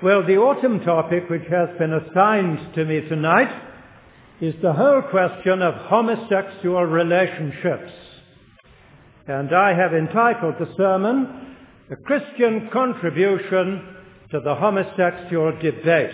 Well, the autumn topic which has been assigned to me tonight is the whole question of homosexual relationships. And I have entitled the sermon, "A Christian Contribution to the Homosexual Debate."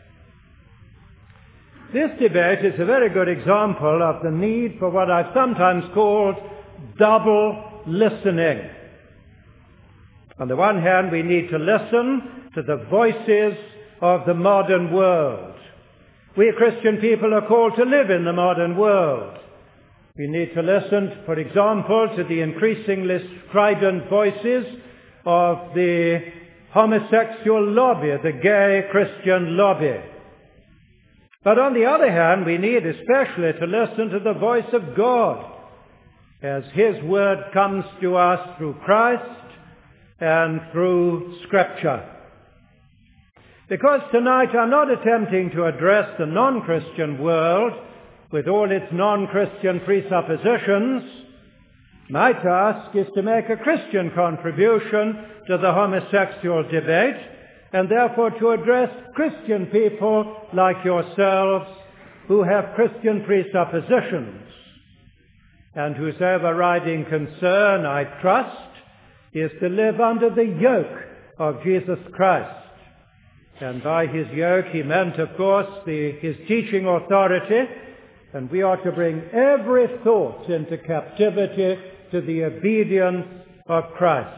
This debate is a very good example of the need for what I've sometimes called double listening. On the one hand, we need to listen to the voices of the modern world. We Christian people are called to live in the modern world. We need to listen, for example, to the increasingly strident voices of the homosexual lobby, the gay Christian lobby. But on the other hand, we need especially to listen to the voice of God as His word comes to us through Christ and through Scripture. Because tonight I'm not attempting to address the non-Christian world with all its non-Christian presuppositions. My task is to make a Christian contribution to the homosexual debate, and therefore to address Christian people like yourselves who have Christian presuppositions, and whose overriding concern, I trust, is to live under the yoke of Jesus Christ. And by His yoke He meant, of course, His teaching authority, and we are to bring every thought into captivity to the obedience of Christ.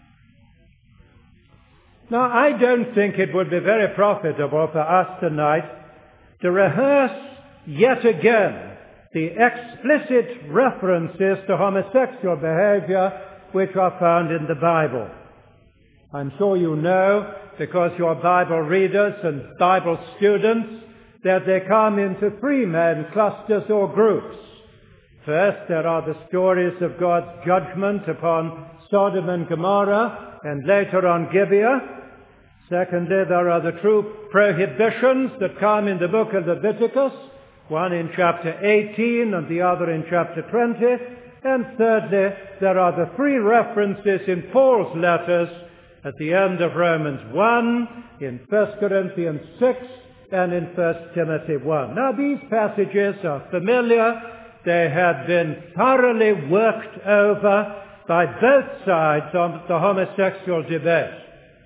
Now, I don't think it would be very profitable for us tonight to rehearse yet again the explicit references to homosexual behavior which are found in the Bible. I'm sure you know, because you're Bible readers and Bible students, that they come into three main clusters or groups. First, there are the stories of God's judgment upon Sodom and Gomorrah, and later on Gibeah. Secondly, there are the true prohibitions that come in the book of Leviticus, one in chapter 18 and the other in chapter 20. And thirdly, there are the three references in Paul's letters at the end of Romans 1, in 1 Corinthians 6, and in 1 Timothy 1. Now, these passages are familiar. They have been thoroughly worked over by both sides of the homosexual debate.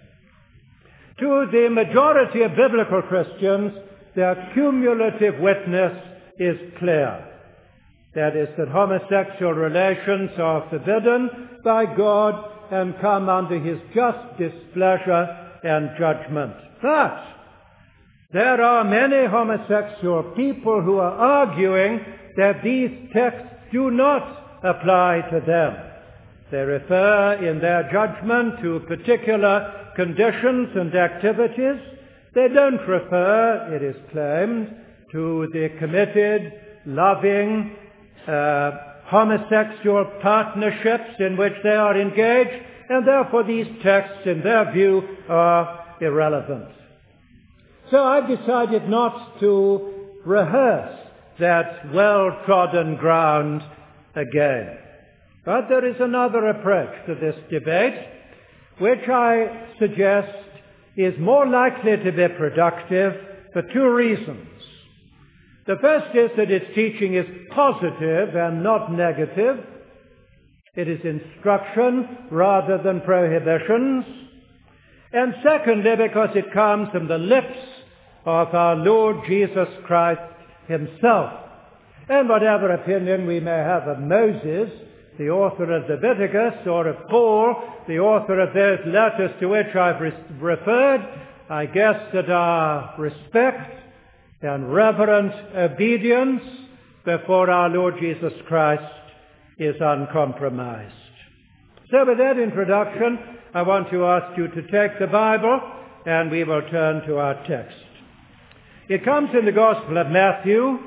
To the majority of biblical Christians, their cumulative witness is clear. That is, that homosexual relations are forbidden by God and come under His just displeasure and judgment. But there are many homosexual people who are arguing that these texts do not apply to them. They refer in their judgment to particular conditions and activities. They don't refer, it is claimed, to the committed, loving, homosexual partnerships in which they are engaged, and therefore these texts, in their view, are irrelevant. So I've decided not to rehearse that well-trodden ground again. But there is another approach to this debate, which I suggest is more likely to be productive for two reasons. The first is that its teaching is positive and not negative. It is instruction rather than prohibitions. And secondly, because it comes from the lips of our Lord Jesus Christ Himself. And whatever opinion we may have of Moses, the author of Leviticus, or of Paul, the author of those letters to which I've referred, I guess that our respect and reverent obedience before our Lord Jesus Christ is uncompromised. So with that introduction, I want to ask you to take the Bible and we will turn to our text. It comes in the Gospel of Matthew,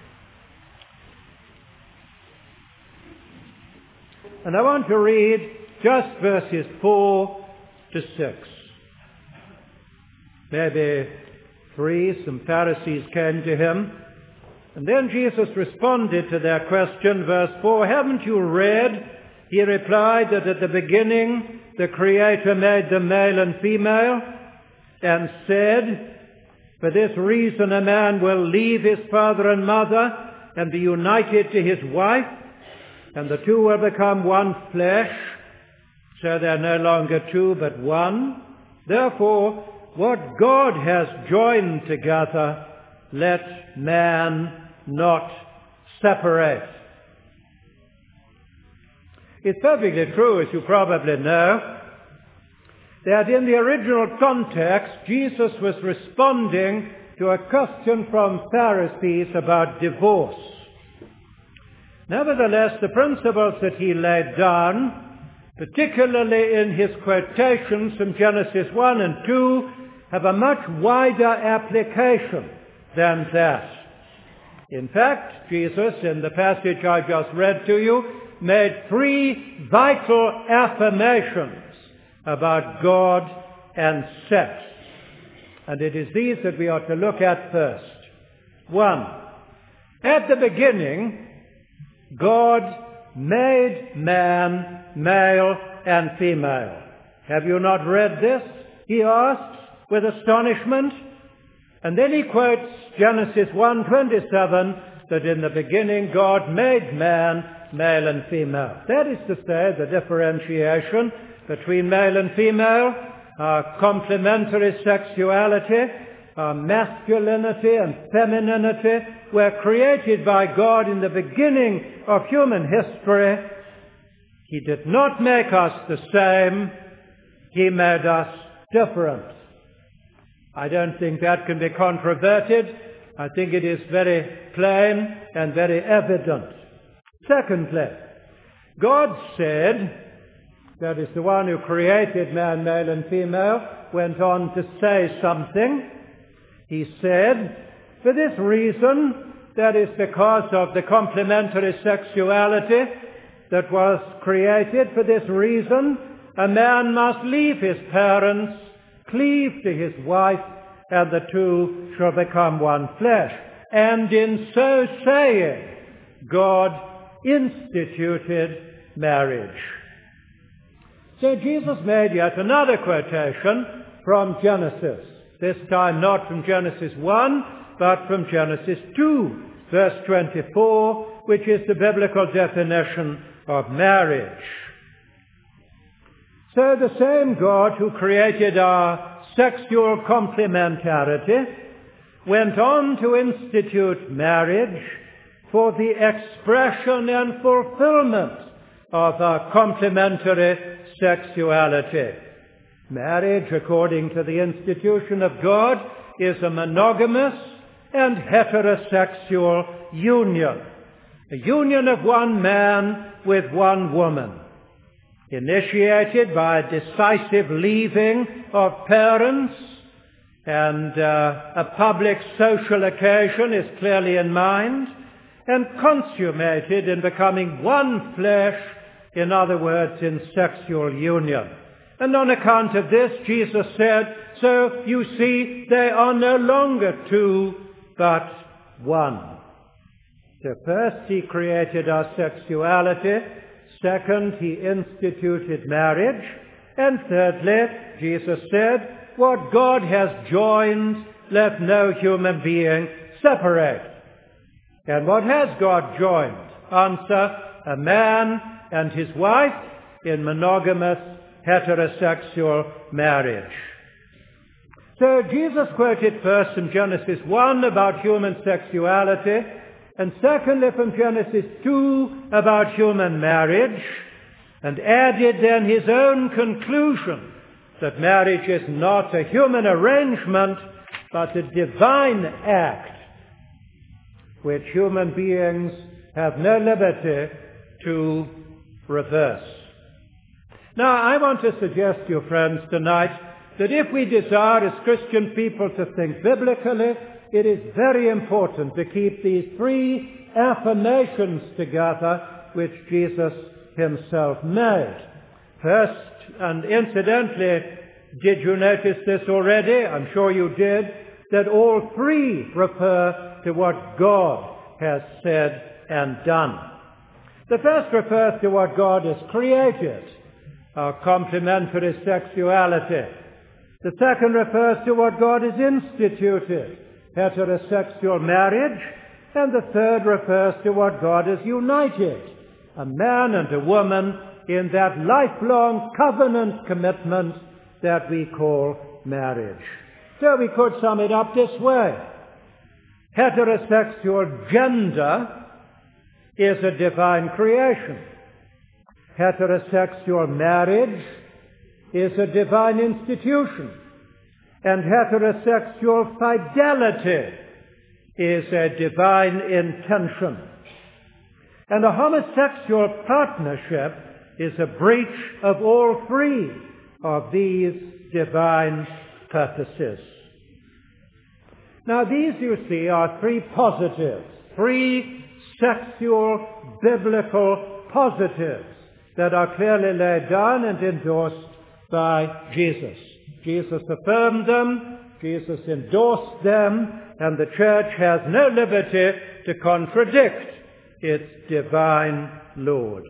and I want to read just verses 4 to 6. Maybe 3, some Pharisees came to Him, and then Jesus responded to their question, verse 4, "Haven't you read," He replied, "that at the beginning the Creator made them male and female? and said, "For this reason a man will leave his father and mother and be united to his wife, and the two will become one flesh, so they're no longer two but one. Therefore, what God has joined together, let man not separate." It's perfectly true, as you probably know, that in the original context, Jesus was responding to a question from Pharisees about divorce. Nevertheless, the principles that he laid down, particularly in his quotations from Genesis 1 and 2, have a much wider application than that. In fact, Jesus, in the passage I just read to you, made three vital affirmations about God and sex. And it is these that we are to look at first. 1. At the beginning, God made man male and female. Have you not read this? He asks with astonishment. And then he quotes Genesis 1:27, that in the beginning God made man male and female. That is to say, the differentiation between male and female, complementary sexuality, masculinity and femininity, were created by God in the beginning of human history. He did not make us the same. He made us different. I don't think that can be controverted. I think it is very plain and very evident. Secondly, God said, that is the one who created man, male and female, went on to say something. He said, for this reason, that is because of the complementary sexuality that was created, for this reason, a man must leave his parents, cleave to his wife, and the two shall become one flesh. And in so saying, God instituted marriage. So Jesus made yet another quotation from Genesis, this time not from Genesis 1, but from Genesis 2, verse 24, which is the biblical definition of marriage. So the same God who created our sexual complementarity went on to institute marriage for the expression and fulfillment of our complementary sexuality. Marriage, according to the institution of God, is a monogamous and heterosexual union. A union of one man with one woman, initiated by a decisive leaving of parents, and a public social occasion is clearly in mind, and consummated in becoming one flesh, in other words, in sexual union. And on account of this, Jesus said, so you see, they are no longer two, but one. So first, he created our sexuality. Second, he instituted marriage. And thirdly, Jesus said, what God has joined, let no human being separate. And what has God joined? Answer, a man and his wife in monogamous heterosexual marriage. So Jesus quoted first from Genesis 1 about human sexuality, and secondly from Genesis 2 about human marriage, and added then his own conclusion that marriage is not a human arrangement, but a divine act which human beings have no liberty to reverse. Now, I want to suggest to you, friends, tonight, that if we desire as Christian people to think biblically, it is very important to keep these three affirmations together which Jesus himself made. First, and incidentally, did you notice this already? I'm sure you did, that all three refer to what God has said and done. The first refers to what God has created, our complementary sexuality. The second refers to what God has instituted, heterosexual marriage. And the third refers to what God has united, a man and a woman in that lifelong covenant commitment that we call marriage. So we could sum it up this way. Heterosexual gender is a divine creation. Heterosexual marriage is a divine institution. And heterosexual fidelity is a divine intention. And a homosexual partnership is a breach of all three of these divine purposes. Now these, you see, are three positives, three sexual biblical positives that are clearly laid down and endorsed by Jesus. Jesus affirmed them, Jesus endorsed them, and the church has no liberty to contradict its divine Lord.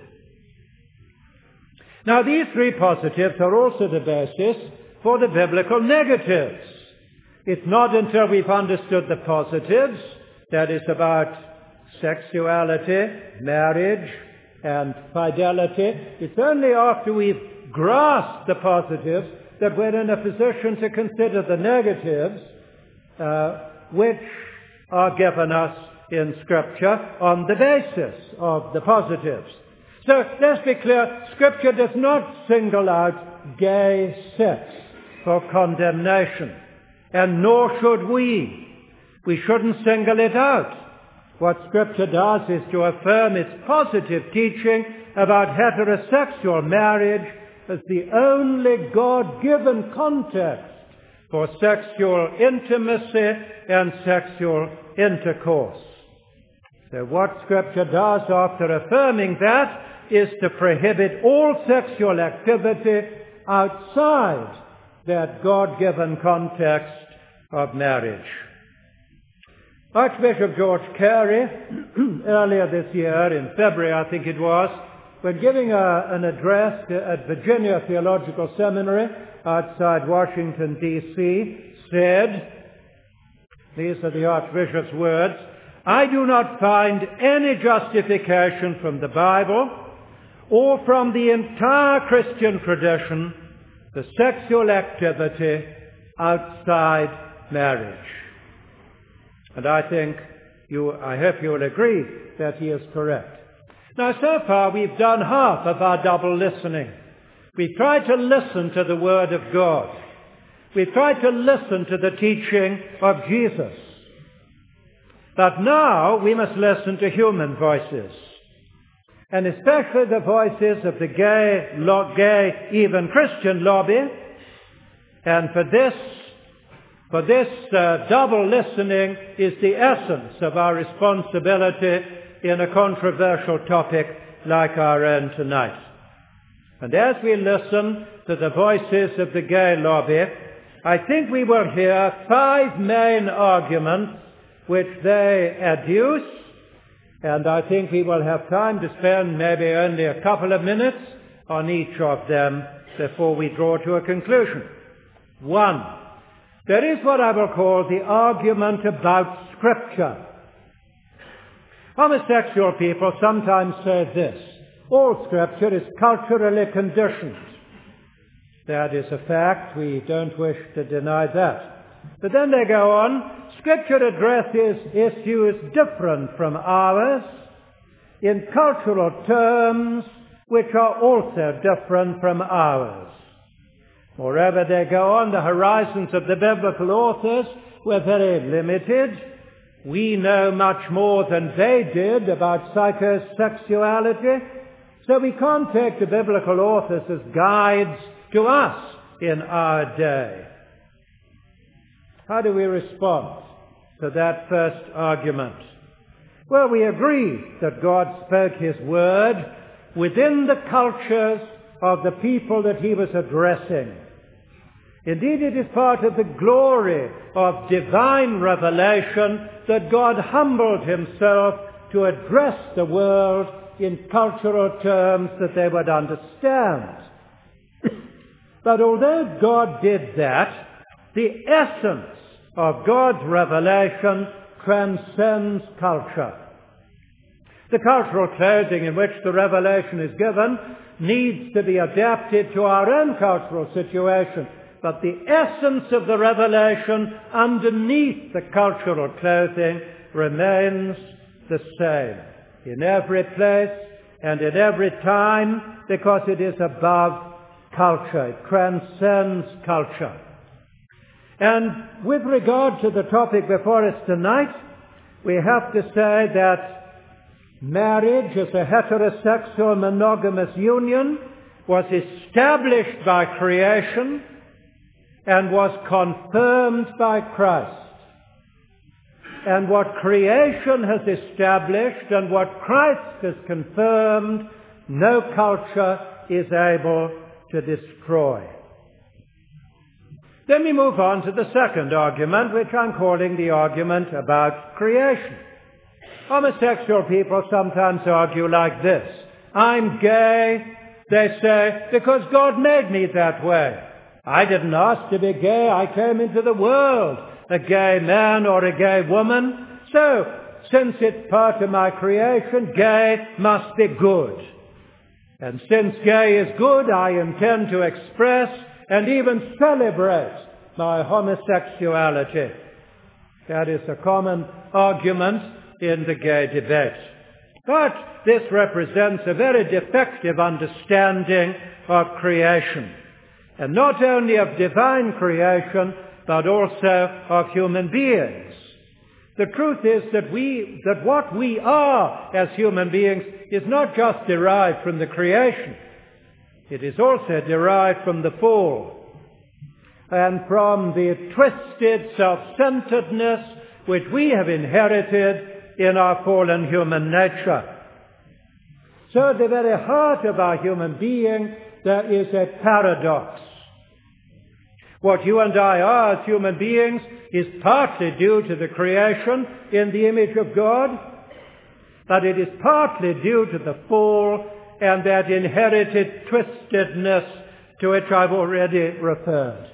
Now these three positives are also the basis for the biblical negatives. It's not until we've understood the positives, that is about sexuality, marriage, and fidelity, it's only after we've grasped the positives that we're in a position to consider the negatives, which are given us in Scripture on the basis of the positives. So let's be clear, Scripture does not single out gay sex for condemnation, and nor should we. We shouldn't single it out. What Scripture does is to affirm its positive teaching about heterosexual marriage as the only God-given context for sexual intimacy and sexual intercourse. So what Scripture does after affirming that is to prohibit all sexual activity outside that God-given context of marriage. Archbishop George Carey, earlier this year, in February I think it was, when giving an address at Virginia Theological Seminary outside Washington, D.C., said, these are the Archbishop's words, "I do not find any justification from the Bible or from the entire Christian tradition for sexual activity outside marriage." And I hope you will agree that he is correct. Now, so far we've done half of our double listening. We've tried to listen to the Word of God. We've tried to listen to the teaching of Jesus. But now we must listen to human voices, and especially the voices of the gay, even Christian lobby. And for this double listening is the essence of our responsibility in a controversial topic like our own tonight. And as we listen to the voices of the gay lobby, I think we will hear 5 main arguments which they adduce, and I think we will have time to spend maybe only a couple of minutes on each of them before we draw to a conclusion. 1. There is what I will call the argument about Scripture. Homosexual people sometimes say this: all Scripture is culturally conditioned. That is a fact. We don't wish to deny that. But then they go on, Scripture addresses issues different from ours in cultural terms which are also different from ours. Moreover, they go on, the horizons of the biblical authors were very limited. We know much more than they did about psychosexuality, so we can't take the biblical authors as guides to us in our day. How do we respond to that first argument? Well, we agree that God spoke His Word within the cultures of the people that He was addressing. Indeed, it is part of the glory of divine revelation that God humbled Himself to address the world in cultural terms that they would understand. But although God did that, the essence of God's revelation transcends culture. The cultural clothing in which the revelation is given needs to be adapted to our own cultural situation. But the essence of the revelation underneath the cultural clothing remains the same in every place and in every time, because it is above culture. It transcends culture. And with regard to the topic before us tonight, we have to say that marriage as a heterosexual monogamous union was established by creation and was confirmed by Christ. And what creation has established and what Christ has confirmed, no culture is able to destroy. Then we move on to the second argument, which I'm calling the argument about creation. Homosexual people sometimes argue like this: I'm gay, they say, because God made me that way. I didn't ask to be gay, I came into the world a gay man or a gay woman. So, since it's part of my creation, gay must be good. And since gay is good, I intend to express and even celebrate my homosexuality. That is a common argument in the gay debate. But this represents a very defective understanding of creation. And not only of divine creation, but also of human beings. The truth is that what we are as human beings is not just derived from the creation. It is also derived from the fall and from the twisted self-centeredness which we have inherited in our fallen human nature. So at the very heart of our human being, there is a paradox. What you and I are as human beings is partly due to the creation in the image of God, but it is partly due to the fall and that inherited twistedness to which I've already referred.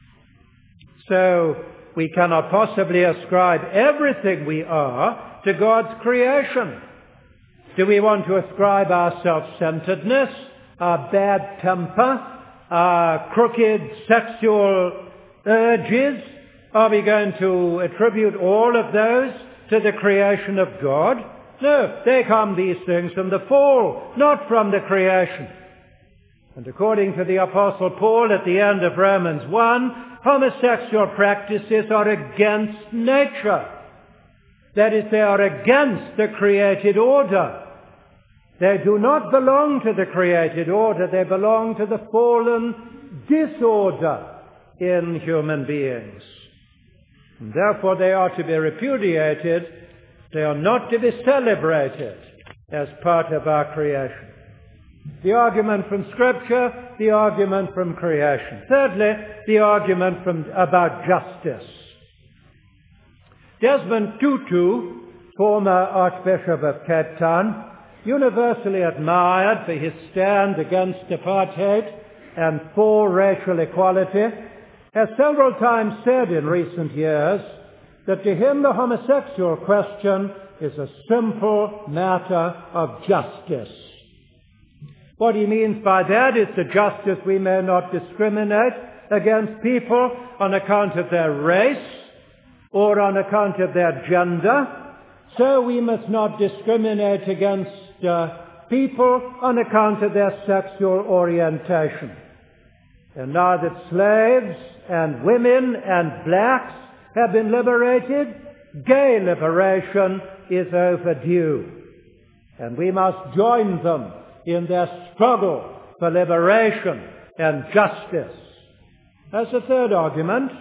So we cannot possibly ascribe everything we are to God's creation. Do we want to ascribe our self-centeredness, our bad temper, our crooked sexual urges? Are we going to attribute all of those to the creation of God? No, they come, these things, from the fall, not from the creation. And according to the Apostle Paul at the end of Romans 1, homosexual practices are against nature. That is, they are against the created order. They do not belong to the created order. They belong to the fallen disorder in human beings. And therefore they are to be repudiated. They are not to be celebrated as part of our creation. The argument from Scripture, the argument from creation. Thirdly, the argument about justice. Desmond Tutu, former Archbishop of Cape Town, universally admired for his stand against apartheid and for racial equality, has several times said in recent years that to him the homosexual question is a simple matter of justice. What he means by that is the justice we may not discriminate against people on account of their race or on account of their gender. So we must not discriminate against people on account of their sexual orientation. And now that slaves and women and blacks have been liberated, gay liberation is overdue. And we must join them in their struggle for liberation and justice. That's the third argument.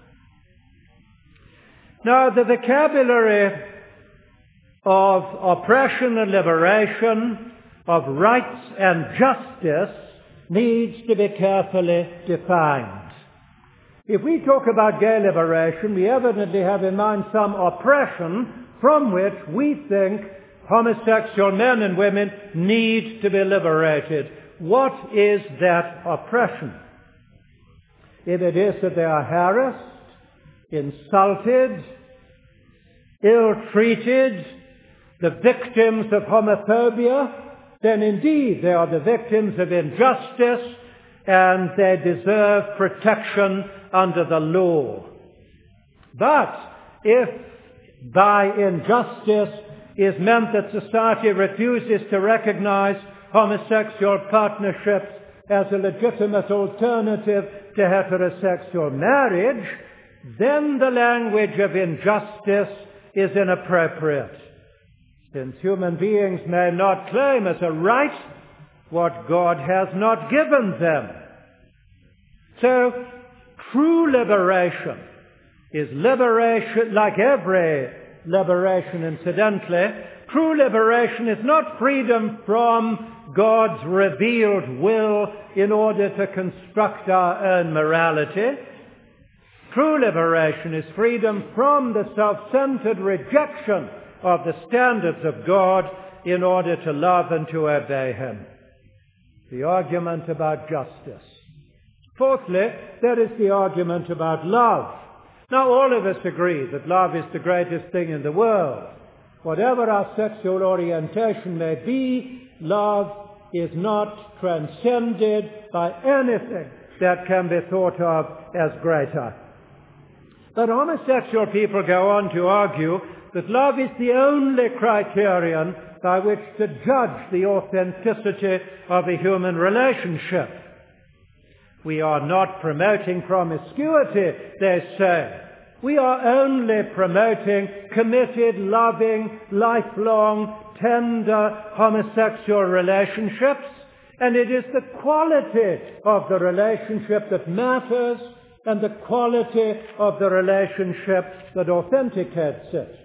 Now, the vocabulary of oppression and liberation, of rights and justice, needs to be carefully defined. If we talk about gay liberation, we evidently have in mind some oppression from which we think homosexual men and women need to be liberated. What is that oppression? if it is that they are harassed, insulted, ill-treated, the victims of homophobia, then indeed they are the victims of injustice and they deserve protection under the law. But if by injustice is meant that society refuses to recognize homosexual partnerships as a legitimate alternative to heterosexual marriage, then the language of injustice is inappropriate, since human beings may not claim as a right what God has not given them. So, true liberation is liberation, like every liberation incidentally. True liberation is not freedom from God's revealed will in order to construct our own morality. True liberation is freedom from the self-centered rejection of the standards of God in order to love and to obey Him. The argument about justice. Fourthly, there is the argument about love. Now, all of us agree that love is the greatest thing in the world. Whatever our sexual orientation may be, love is not transcended by anything that can be thought of as greater. But homosexual people go on to argue that love is the only criterion by which to judge the authenticity of a human relationship. We are not promoting promiscuity, they say. We are only promoting committed, loving, lifelong, tender homosexual relationships, and it is the quality of the relationship that matters and the quality of the relationship that authenticates it.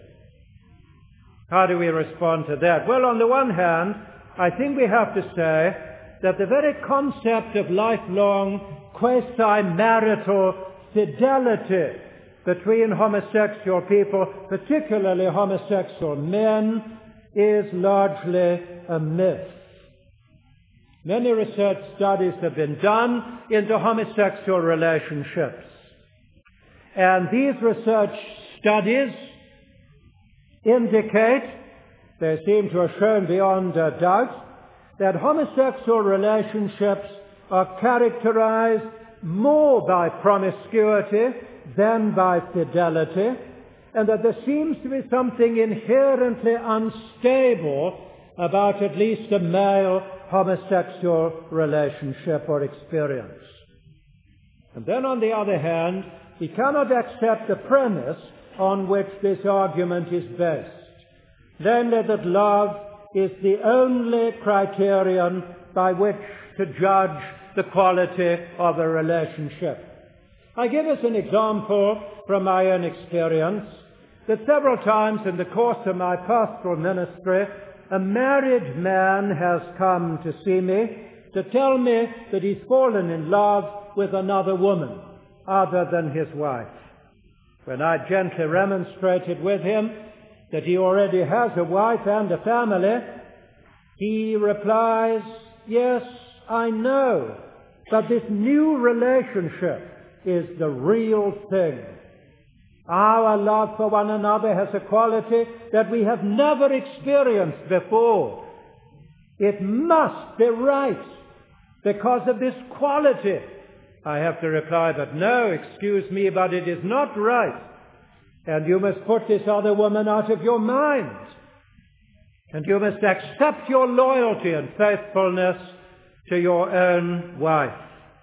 How do we respond to that? Well, on the one hand, I think we have to say that the very concept of lifelong quasi-marital fidelity between homosexual people, particularly homosexual men, is largely a myth. Many research studies have been done into homosexual relationships. And these research studies indicate, they seem to have shown beyond doubt, that homosexual relationships are characterized more by promiscuity than by fidelity, and that there seems to be something inherently unstable about at least a male homosexual relationship or experience. And then on the other hand, we cannot accept the premise on which this argument is based, namely that love is the only criterion by which to judge the quality of a relationship. I give us an example from my own experience that several times in the course of my pastoral ministry, a married man has come to see me to tell me that he's fallen in love with another woman other than his wife. When I gently remonstrated with him that he already has a wife and a family, he replies, "Yes, I know, but this new relationship is the real thing. Our love for one another has a quality that we have never experienced before. It must be right because of this quality." I have to reply, "But no, excuse me, but it is not right. And you must put this other woman out of your mind. And you must accept your loyalty and faithfulness to your own wife."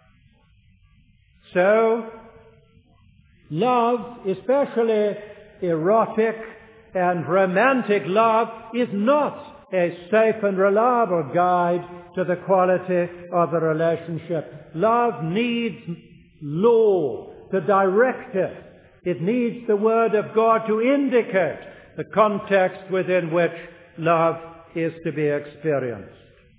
So, love, especially erotic and romantic love, is not a safe and reliable guide to the quality of a relationship. Love needs law to direct it. It needs the Word of God to indicate the context within which love is to be experienced.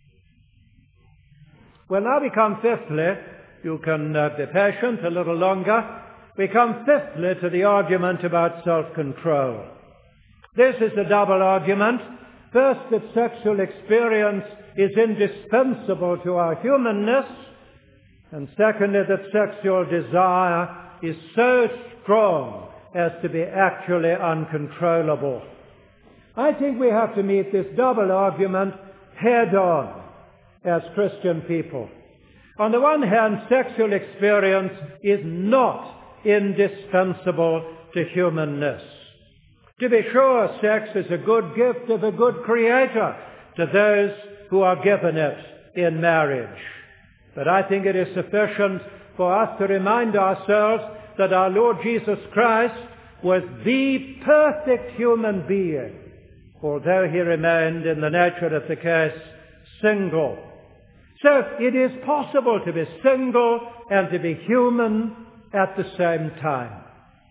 Well, now we come fifthly, you can be patient a little longer, we come fifthly to the argument about self-control. This is a double argument. First, that sexual experience is indispensable to our humanness, And secondly, that sexual desire is so strong as to be actually uncontrollable. I think we have to meet this double argument head on as Christian people. On the one hand, sexual experience is not indispensable to humanness. To be sure, sex is a good gift of a good Creator to those who are given it in marriage. But I think it is sufficient for us to remind ourselves that our Lord Jesus Christ was the perfect human being, although he remained in the nature of the case single. So it is possible to be single and to be human at the same time.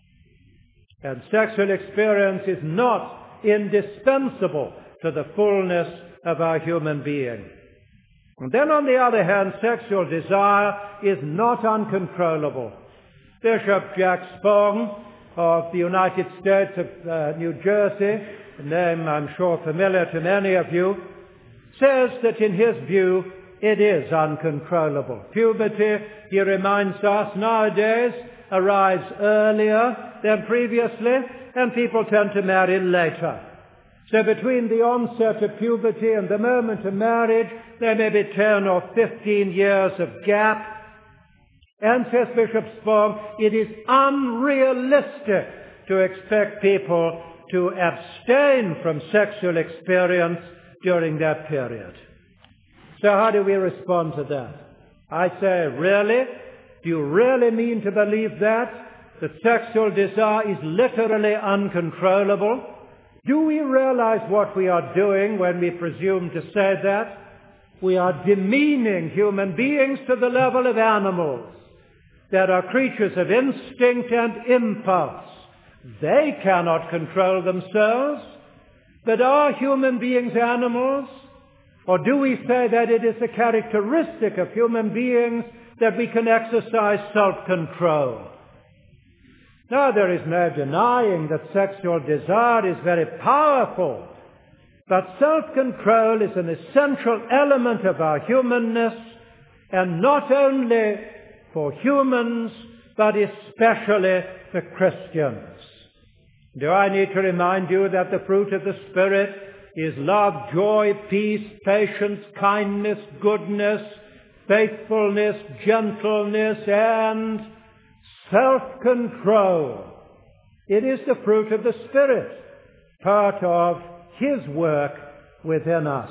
And sexual experience is not indispensable to the fullness of our human being. And then on the other hand, sexual desire is not uncontrollable. Bishop Jack Spong of the United States of New Jersey, a name I'm sure familiar to many of you, says that in his view it is uncontrollable. Puberty, he reminds us, nowadays arrives earlier than previously, and people tend to marry later. So between the onset of puberty and the moment of marriage, there may be 10 or 15 years of gap. And, says Bishop Spong, it is unrealistic to expect people to abstain from sexual experience during that period. So how do we respond to that? I say, really? Do you really mean to believe that sexual desire is literally uncontrollable? Do we realize what we are doing when we presume to say that? We are demeaning human beings to the level of animals that are creatures of instinct and impulse. They cannot control themselves, but are human beings animals? Or do we say that it is a characteristic of human beings that we can exercise self-control? Now, there is no denying that sexual desire is very powerful, but self-control is an essential element of our humanness, and not only for humans, but especially for Christians. Do I need to remind you that the fruit of the Spirit is love, joy, peace, patience, kindness, goodness, faithfulness, gentleness, and self-control? It is the fruit of the Spirit, part of His work within us.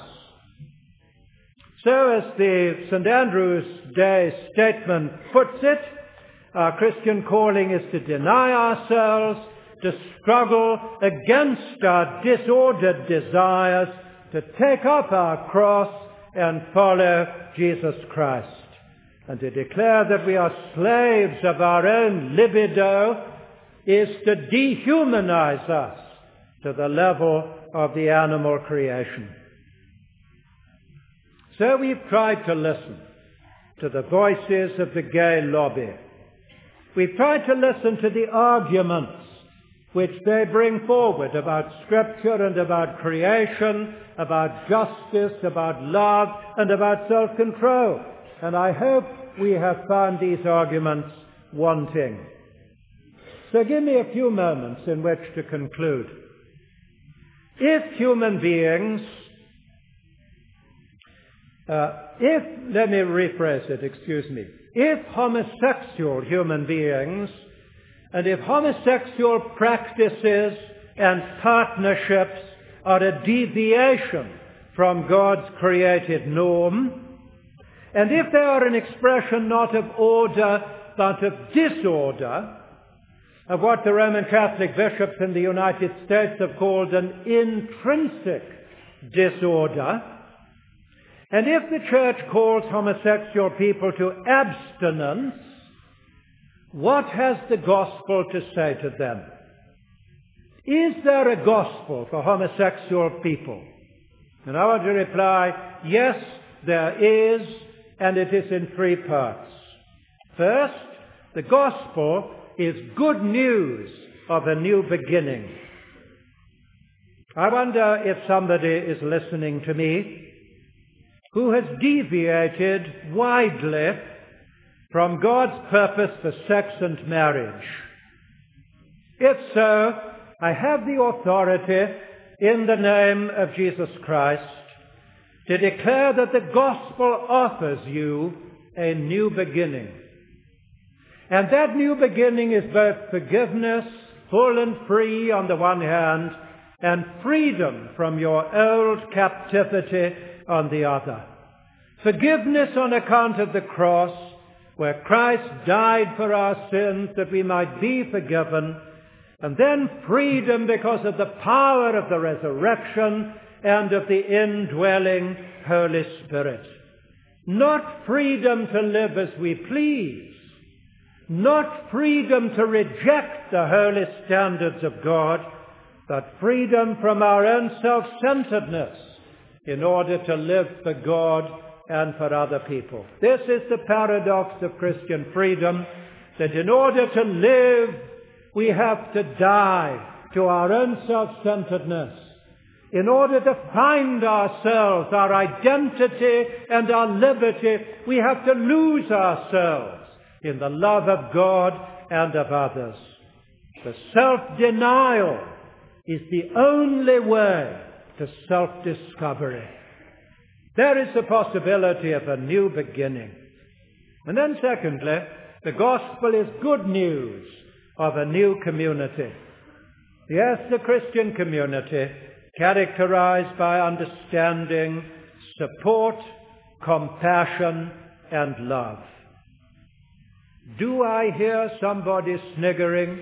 So as the St. Andrew's Day statement puts it, our Christian calling is to deny ourselves, to struggle against our disordered desires, to take up our cross and follow Jesus Christ, and to declare that we are slaves of our own libido is to dehumanize us to the level of the animal creation. So we've tried to listen to the voices of the gay lobby. We've tried to listen to the arguments which they bring forward about Scripture and about creation, about justice, about love, and about self-control. And I hope we have found these arguments wanting. So give me a few moments in which to conclude. If human beings, if homosexual human beings, and if homosexual practices and partnerships are a deviation from God's created norm, and if they are an expression not of order but of disorder, of what the Roman Catholic bishops in the United States have called an intrinsic disorder, and if the Church calls homosexual people to abstinence, what has the gospel to say to them? Is there a gospel for homosexual people? And I want to reply, yes, there is, and it is in three parts. First, the gospel is good news of a new beginning. I wonder if somebody is listening to me who has deviated widely from God's purpose for sex and marriage? If so, I have the authority in the name of Jesus Christ to declare that the gospel offers you a new beginning. And that new beginning is both forgiveness, full and free on the one hand, and freedom from your old captivity on the other. Forgiveness on account of the cross, where Christ died for our sins that we might be forgiven, and then freedom because of the power of the resurrection and of the indwelling Holy Spirit. Not freedom to live as we please, not freedom to reject the holy standards of God, but freedom from our own self-centeredness in order to live for God and for other people. This is the paradox of Christian freedom, that in order to live, we have to die to our own self-centeredness. In order to find ourselves, our identity and our liberty, we have to lose ourselves in the love of God and of others. The self-denial is the only way to self-discovery. There is the possibility of a new beginning. And then secondly, the gospel is good news of a new community. Yes, the Christian community, characterized by understanding, support, compassion, and love. Do I hear somebody sniggering?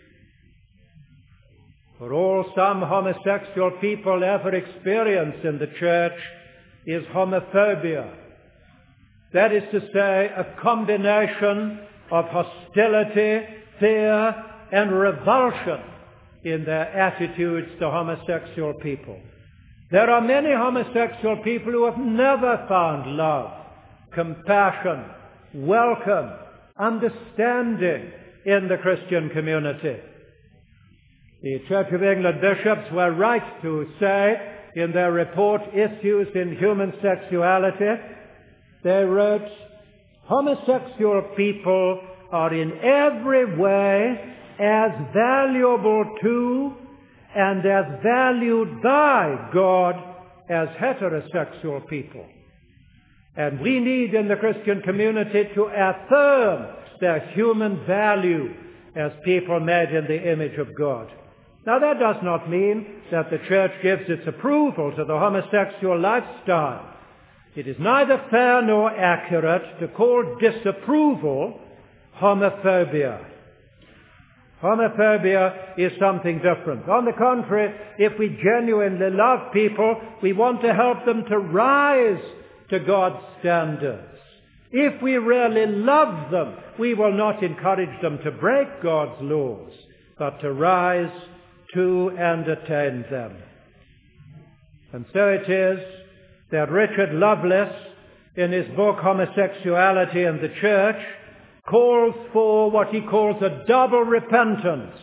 For all some homosexual people ever experience in the church is homophobia. That is to say, a combination of hostility, fear, and revulsion in their attitudes to homosexual people. There are many homosexual people who have never found love, compassion, welcome, understanding in the Christian community. The Church of England bishops were right to say in their report, Issues in Human Sexuality, they wrote, homosexual people are in every way as valuable to and as valued by God as heterosexual people. And we need in the Christian community to affirm their human value as people made in the image of God. Now that does not mean that the church gives its approval to the homosexual lifestyle. It is neither fair nor accurate to call disapproval homophobia. Homophobia is something different. On the contrary, if we genuinely love people, we want to help them to rise to God's standards. If we really love them, we will not encourage them to break God's laws, but to rise to and attain them. And so it is that Richard Lovelace, in his book Homosexuality and the Church, calls for what he calls a double repentance.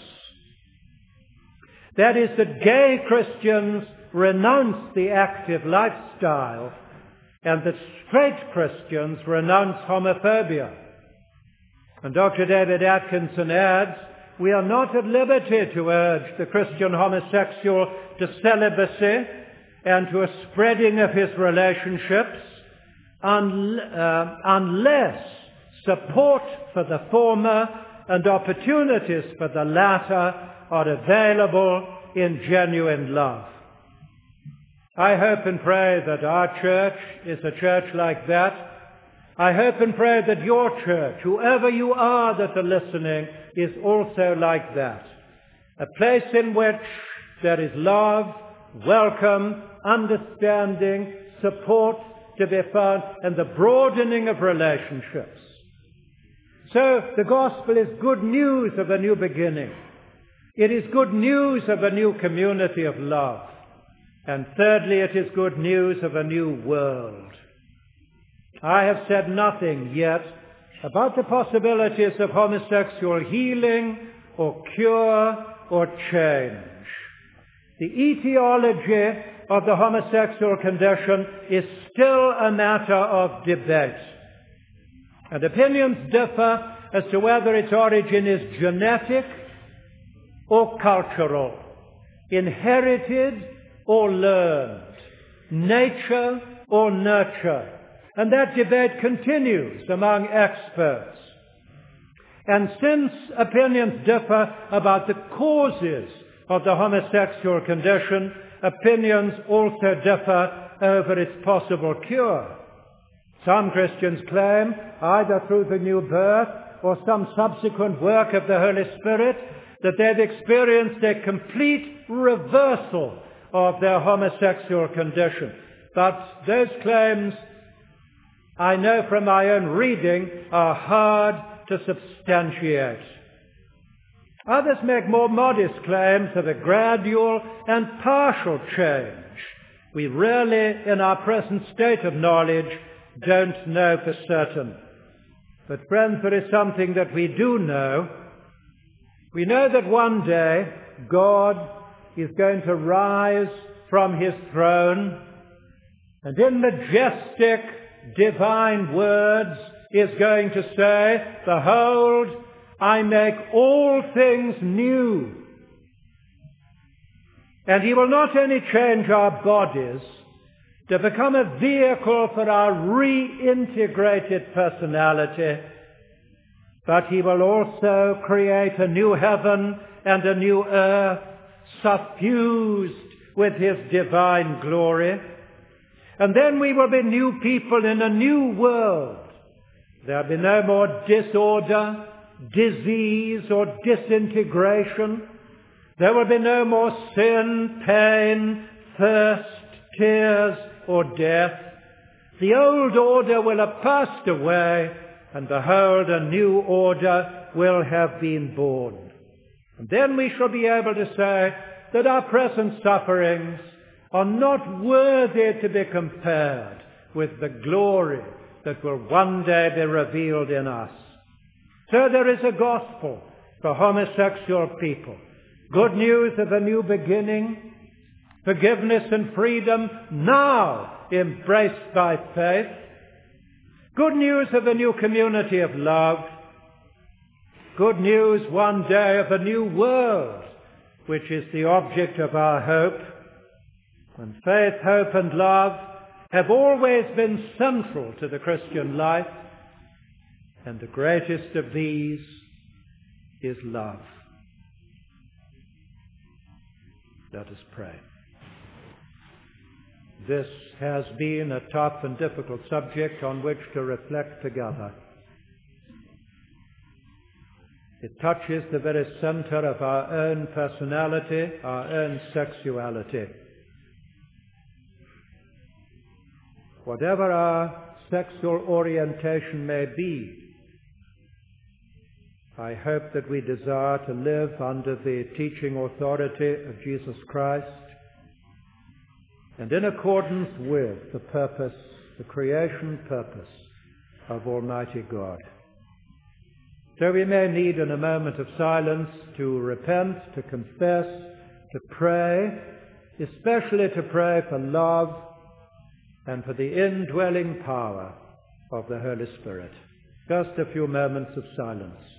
That is, that gay Christians renounce the active lifestyle and that straight Christians renounce homophobia. And Dr. David Atkinson adds, we are not at liberty to urge the Christian homosexual to celibacy and to a spreading of his relationships unless support for the former and opportunities for the latter are available in genuine love. I hope and pray that our church is a church like that. I hope and pray that your church, whoever you are that are listening, is also like that. A place in which there is love, welcome, understanding, support to be found, and the broadening of relationships. So the gospel is good news of a new beginning. It is good news of a new community of love. And thirdly, it is good news of a new world. I have said nothing yet about the possibilities of homosexual healing or cure or change. The etiology of the homosexual condition is still a matter of debate. And opinions differ as to whether its origin is genetic or cultural, inherited or learned, nature or nurture. And that debate continues among experts. And since opinions differ about the causes of the homosexual condition, opinions also differ over its possible cure. Some Christians claim, either through the new birth or some subsequent work of the Holy Spirit, that they've experienced a complete reversal of their homosexual condition. But those claims, I know from my own reading, are hard to substantiate. Others make more modest claims of a gradual and partial change. We really, in our present state of knowledge, don't know for certain. But friends, there is something that we do know. We know that one day God is going to rise from his throne and in majestic divine words is going to say, "Behold, I make all things new." And he will not only change our bodies to become a vehicle for our reintegrated personality, but he will also create a new heaven and a new earth suffused with his divine glory. And then we will be new people in a new world. There will be no more disorder, disease, or disintegration. There will be no more sin, pain, thirst, tears, or death. The old order will have passed away, and behold, a new order will have been born. And then we shall be able to say that our present sufferings are not worthy to be compared with the glory that will one day be revealed in us. So there is a gospel for homosexual people. Good news of a new beginning, forgiveness and freedom now embraced by faith. Good news of a new community of love. Good news one day of a new world, which is the object of our hope. And faith, hope, and love have always been central to the Christian life, and the greatest of these is love. Let us pray. This has been a tough and difficult subject on which to reflect together. It touches the very center of our own personality, our own sexuality. Whatever our sexual orientation may be, I hope that we desire to live under the teaching authority of Jesus Christ and in accordance with the purpose, the creation purpose of Almighty God. So we may need in a moment of silence to repent, to confess, to pray, especially to pray for love and for the indwelling power of the Holy Spirit. Just a few moments of silence.